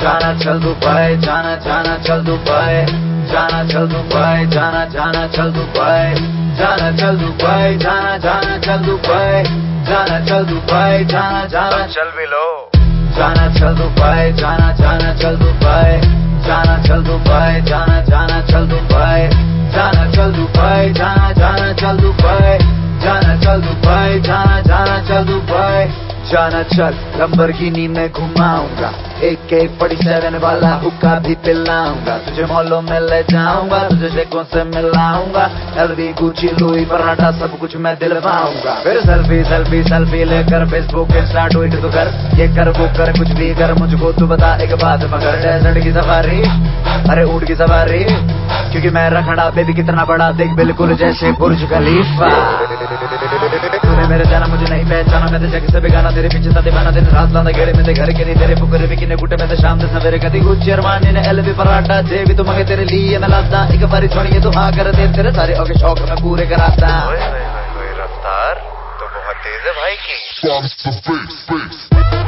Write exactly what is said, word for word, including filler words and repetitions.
जाना चल दुबई, जाना जाना चल दुबई, जाना चल दुबई, जाना जाना चल दुबई, जाना चल दुबई, जाना जाना चल दुबई, जाना चल दुबई, जाना जाना चल भी लो। जाना चल दुबई, जाना जाना चल दुबई, जाना चल दुबई, जाना जाना चल दुबई, जाना चल दुबई, जाना जाना चल दुबई, जाना चल दुबई, जाना जाना चल दुबई, जाना चल लंबरगिनी में घुमाऊंगा, एक एक बड़ी सेवन वाला हुक्का भी पिलाऊंगा, तुझे मॉलों में ले जाऊंगा, तुझे शेखों से मिलाऊंगा, एलवी गुची लुई पराठा सब कुछ मैं दिलवाऊंगा। फिर सेल्फी सेल्फी सेल्फी लेकर फेसबुक इंस्टा ट्वीट तो कर, ये कर वो कर कुछ भी कर, मुझको तू बता एक बात मगर, डेजर्ट की सफारी अरे ऊंट की सवारी, क्योंकि मैं रखड़ा बेबी कितना बड़ा देख बिल्कुल जैसे बुर्ज खलीफा। तूने मेरे जाना मुझे नहीं पहचाना, मैं जग से बेगाना, तेरे पीछे था दीवाना, दिन रात लांदा गेड़े में घर के नहीं तेरे पुकरे भी किने गुटे में शाम से सवेरे कदी कुछ अरमानी ने एलवी पराठा जे भी तुम तेरे लिए मैं लाता, एक बारी छोड़िए तो हाँ कर दे, तेरे सारे ओके शौक मैं पूरे कराता। रफ्तार तो बहुत तेज है भाई की।